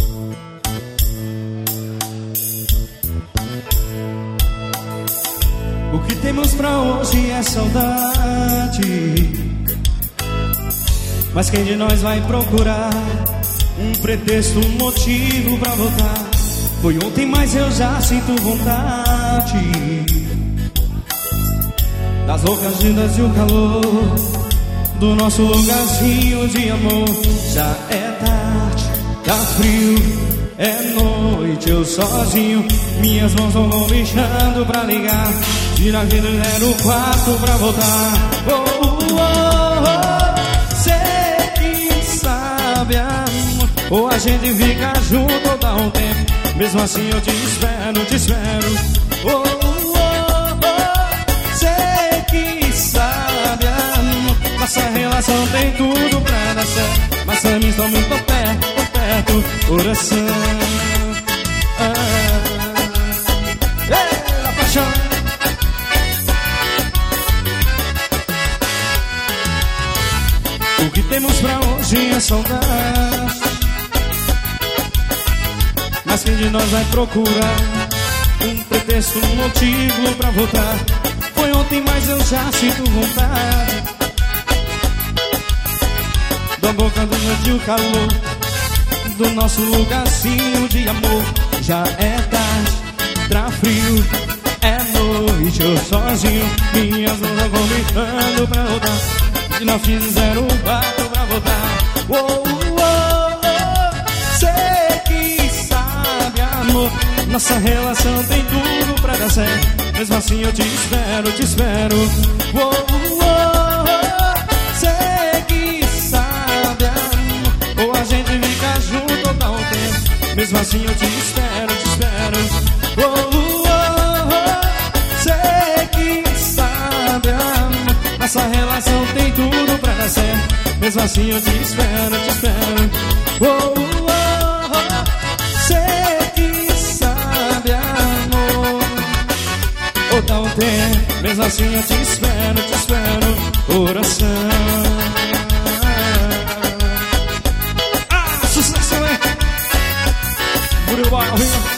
O que temos pra hoje é saudade, mas quem de nós vai procurar um pretexto, um motivo pra voltar? Foi ontem, mas eu já sinto vontade das loucas vindas e o calor do nosso lugarzinho de amor. Já é tarde, tá frio, é noite, eu sozinho. Minhas mãos vão mexendo pra ligar. Tira aquele 04 pra voltar. Oh, oh, oh. Cê que sabe, amor. Ou a gente fica junto ou dá um tempo. Mesmo assim eu te espero, te espero. Oh, oh, oh. Cê que sabe, amor. Nossa relação tem tudo pra dar certo, mas pra mim estão muito perto, coração. A paixão. O que temos pra hoje é saudade, mas quem de nós vai procurar um pretexto, um motivo pra voltar? Foi ontem, mas eu já sinto vontade da boca do meu tio, calor do nosso lugarzinho de amor. Já é tarde, tá frio, é noite, eu sozinho. Minhas mãos vão gritando pra voltar. Se não fizer um barco pra voltar. Oh, oh, oh. Cê que sabe, amor. Nossa relação tem tudo pra dar certo. Mesmo assim eu te espero, te espero. Oh, oh, oh. Cê que sabe, amor. Ou a gente fica junto ou dá um tempo. Mesmo assim eu te espero, te espero. Oh, oh, oh. Cê que sabe, amor. Nossa relação tem tudo pra dar certo. Mesmo assim eu te espero, te espero. Oh, oh, oh. Cê que sabe, amor. Ou dá um tempo. Mesmo assim eu te espero, coração. Ah, sucesso, né? Buriu,